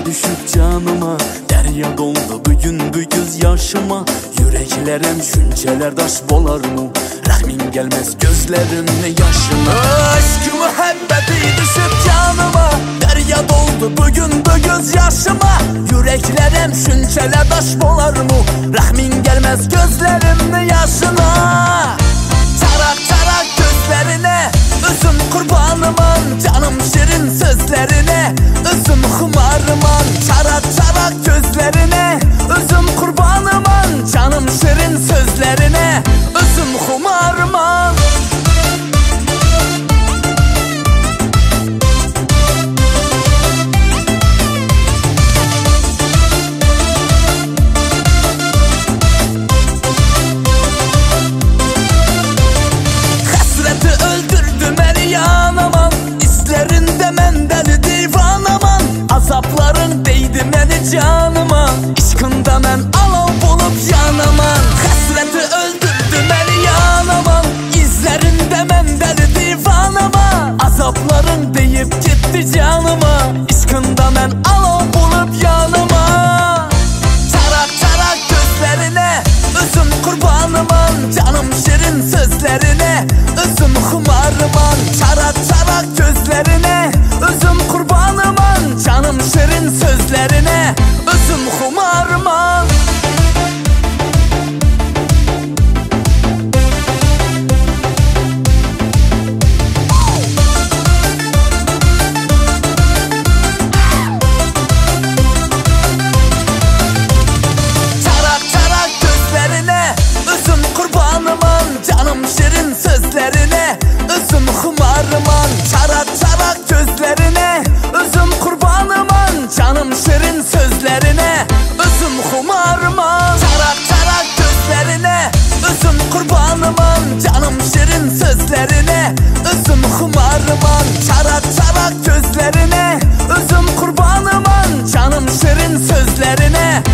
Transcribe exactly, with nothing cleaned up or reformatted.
düşüp canıma, derya doldu bugün bu göz yaşıma. Yüreklerim şünçeler daş bolarmı? Rahmin gelmez gözlerimin yaşına. Aşkı muhabbeti düşüp canıma, derya doldu bugün bu göz yaşıma. Yüreklerim şünçeler daş bolarmı? Rahmin gelmez gözlerimin yaşına. Çarak çarak gözlerine, üzüm kurbanıman, canım şirin sözlerine, üzüm kumarıman. Çarak çarak gözlerine, üzüm kurbanıman, canım şirin sözlerine, üzüm kumarıman. Azapların değdi məni canıma, İşkında mən alav bulup yanaman. Həsrəti öldürdü məni yanaman, İzlərində mən dəli divanaman. Azapların deyip gitti canıma, İşkında mən alav bulup yanaman. Çarak çarak gözlerine, üzüm kurbanıman, canım şirin sözlerine, üzüm kumarıman. Çarak çarak gözlerine, üzüm kurbanıman, canım şirin sözlerine, üzüm kumarıman. Çarak çarak gözlerine, üzüm kurbanıman, canım şirin sözlerine, üzüm kumarıman. Çarak çarak gözlerine, üzüm kurbanıman, canım şirin sözlerine, üzüm kumarıman. Çarak çarak gözlerine, üzüm kurbanıman, canım şirin sözlerine, üzüm kumarıman. Çarak çarak gözlerine, üzüm kurbanıman, canım şirin sözlerine,